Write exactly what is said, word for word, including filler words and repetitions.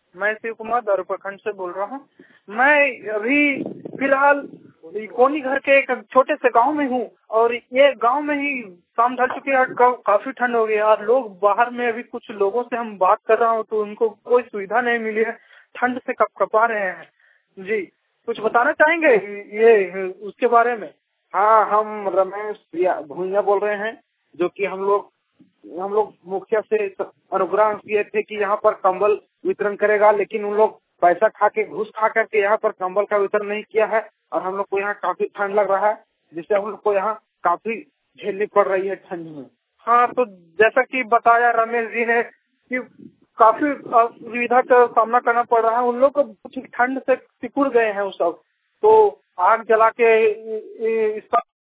मैं शिव कुमार दारू प्रखंड से बोल रहा हूँ। मैं अभी फिलहाल कोनी घर के एक छोटे से गांव में हूँ और ये गांव में ही शाम ढल चुकी है, काफी ठंड हो गई है और लोग बाहर में, अभी कुछ लोगों से हम बात कर रहा हूँ तो उनको कोई सुविधा नहीं मिली है, ठंड से कपकपा रहे हैं। जी, कुछ बताना चाहेंगे ये उसके बारे में? हाँ, हम रमेश भूइया बोल रहे हैं, जो कि हम लोग हम लोग मुखिया से अनुग्रह किए थे कि यहाँ पर कंबल वितरण करेगा, लेकिन उन लोग पैसा खा के घूस खा करके यहाँ पर कंबल का वितरण नहीं किया है और हम लोग को यहाँ काफी ठंड लग रहा है, जिससे हम लोग को यहाँ काफी झेलनी पड़ रही है ठंड में। हाँ, तो जैसा कि बताया रमेश जी ने कि काफी असुविधा का सामना करना पड़ रहा है, उन लोग को ठंड से सिकुड़ गए हैं वो सब, तो आग जला के इसका